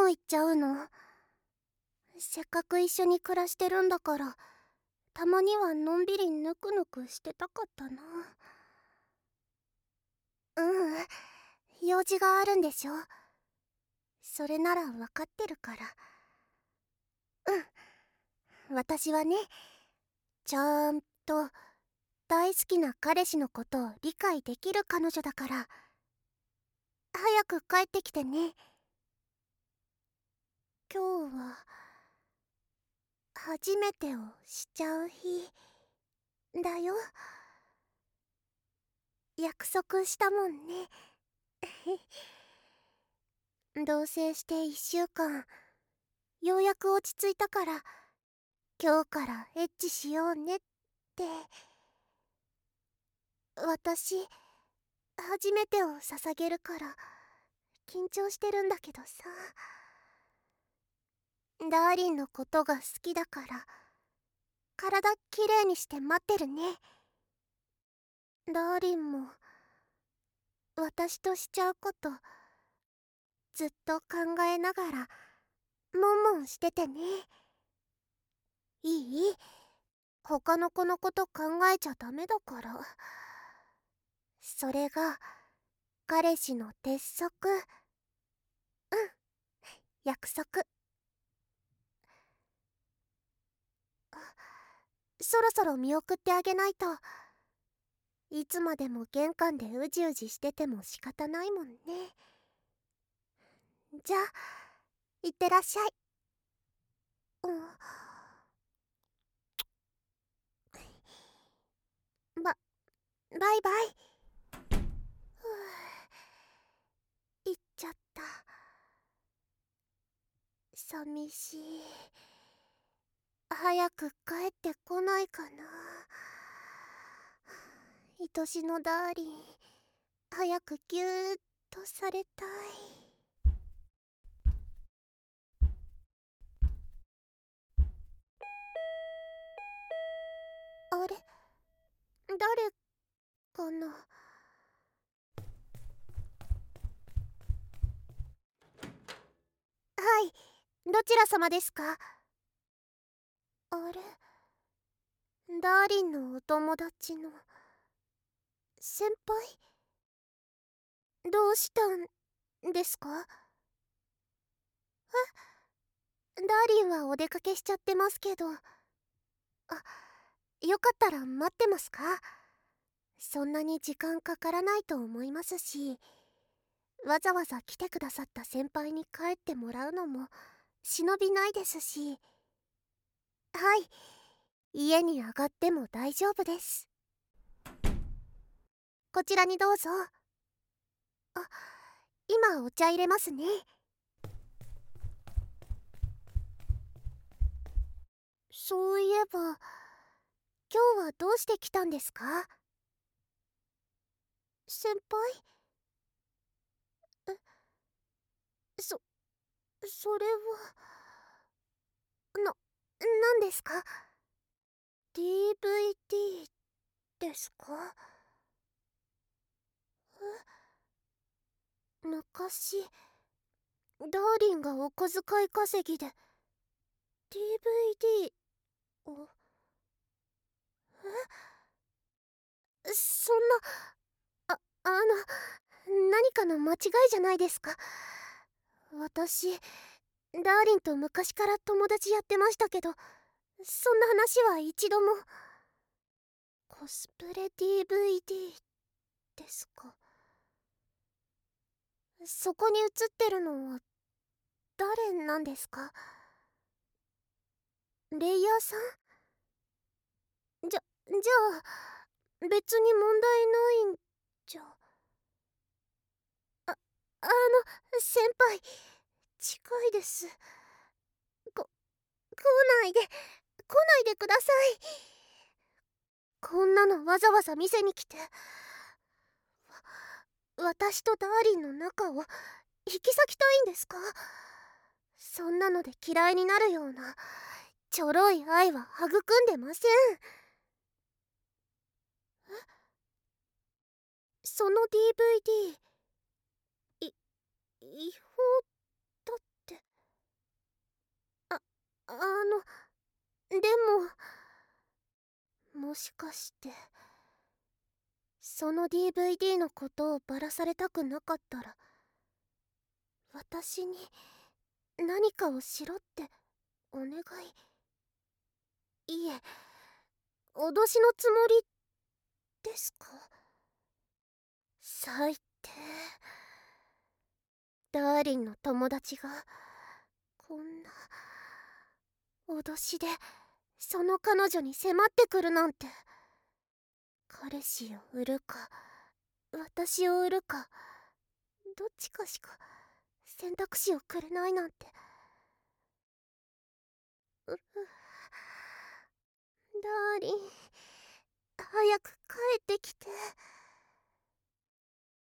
言っちゃうの？せっかく一緒に暮らしてるんだから、たまにはのんびりぬくぬくしてたかったな。用事があるんでしょ。それなら分かってるから。私はね、ちゃんと大好きな彼氏のことを理解できる彼女だから。早く帰ってきてね。今日は初めてをしちゃう日だよ。約束したもんね。同棲して1週間、ようやく落ち着いたから、今日からエッチしようねって。私、初めてを捧げるから緊張してるんだけどさ。ダーリンのことが好きだから、体きれいにして待ってるね。ダーリンも私としちゃうことずっと考えながらもんもんしててね。いい？他の子のこと考えちゃダメだから。それが彼氏の鉄則。約束。そろそろ見送ってあげないと。いつまでも玄関でうじうじしてても仕方ないもんね。じゃあ、いってらっしゃい。バイバイ。行っちゃった。寂しい。早く帰ってこないかな。愛しのダーリン、早くギューッとされたい。あれ、誰かな。はい、どちら様ですか？あれ、ダーリンのお友達の先輩？どうしたんですか？ダーリンはお出かけしちゃってますけど。よかったら待ってますか？そんなに時間かからないと思いますし、わざわざ来てくださった先輩に帰ってもらうのも忍びないですし。はい、家に上がっても大丈夫です。こちらにどうぞ。今お茶入れますね。そういえば、今日はどうして来たんですか？先輩？そそれは何ですか？ DVD ですか？昔ダーリンがお小遣い稼ぎで DVD を。そんな、何かの間違いじゃないですか？私、ダーリンと昔から友達やってましたけど、そんな話は一度も。コスプレ DVD ですか？そこに写ってるのは誰なんですか？レイヤーさん？じゃあ別に問題ないんじゃ。先輩、近いです。来ないでください。こんなのわざわざ店に来て。私とダーリンの仲を引き裂きたいんですか？そんなので嫌いになるようなちょろい愛は育んでません。その DVD、違法だって。 しかしてその DVD のことをバラされたくなかったら私に何かをしろってお願い。いえ、脅しのつもりですか？最低。ダーリンの友達がこんな脅しでその彼女に迫ってくるなんて。彼氏を売るか私を売るかどっちかしか選択肢をくれないなんて。ダーリン、早く帰ってきて。